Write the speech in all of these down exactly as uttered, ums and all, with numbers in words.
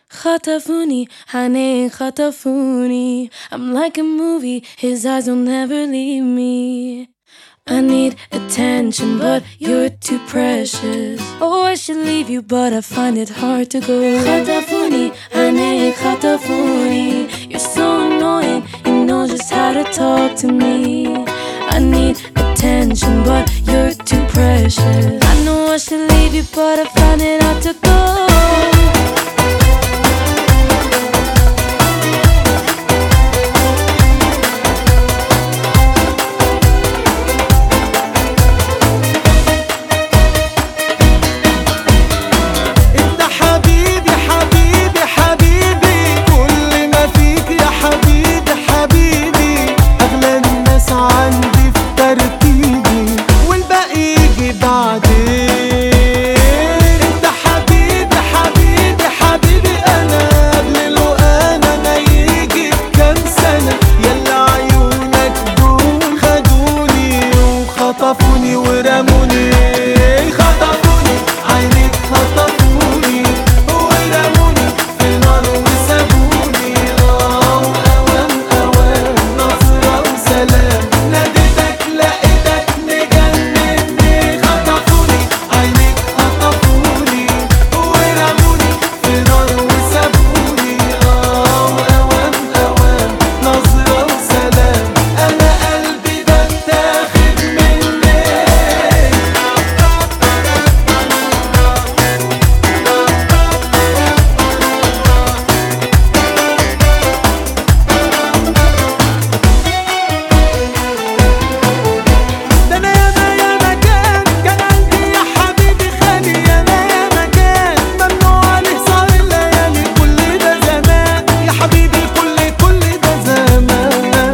خطفوني عينيه خطفوني. I'm like a movie, his eyes will never leave me. I need attention, but you're too precious. Oh, I should leave you, but I find it hard to go. خطفوني عينيه خطفوني. You're so annoying, you know just how to talk to me. I need attention, but you're too precious. I know I should leave you, but I find it hard to go. خطفوني ورموني خطفوني عينيك خطفوني ورموني في نار وسابوني. اه اوام اوام نصرة وسلام ناديتك لقيتك مجنني. خطفوني عينيك خطفوني ورموني في نار وسابوني. اه اوام اوام نصرة وسلام انا قلبي بتاخد مني. ده انا ياما ياما كان كان عندي يا حبيبي خالي. انا ياما كان ممنوع عليه سهر الليالي. كل ده زمان يا حبيبي كل كل ده زمان.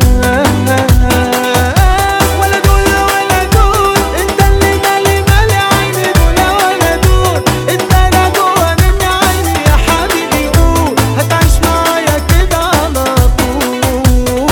ولا دول ولا دول انت اللي مالي مالي عيني. دول ولا دول انت انا جوا مني عيني. يا حبيبي قول هتعيش معايا كده على طول.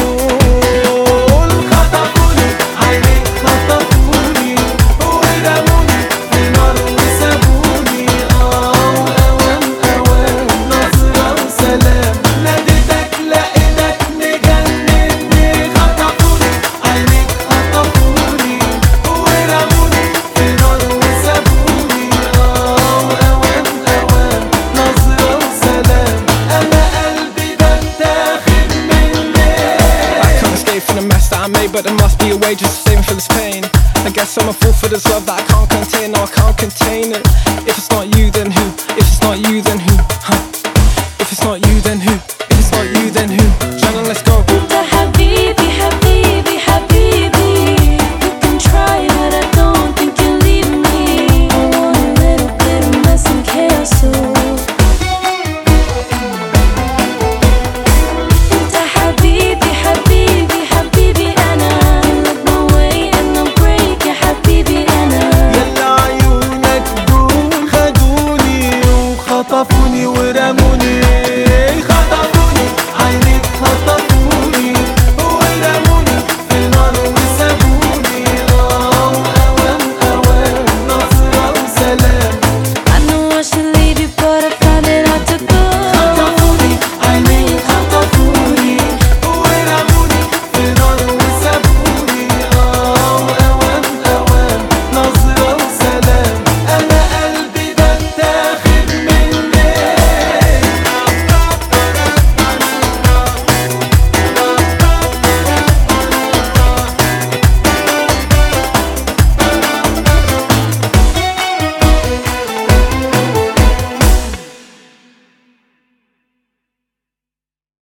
خطفوني عينيك خطفوني ورموني في نار وسابوني. اه اوام اوام نصرة وسلام ناديتك لقيتك مجنني. خطفوني عينيك خطفوني ورموني في نار وسابوني. اه اوام اوام نصرة وسلام انا قلبي بتاخد مني. I can't escape from the mess that I made, but there must be a way just to save me for this pain. I guess I'm a fool for this love that I can't contain. No, I can't contain it. If it's not you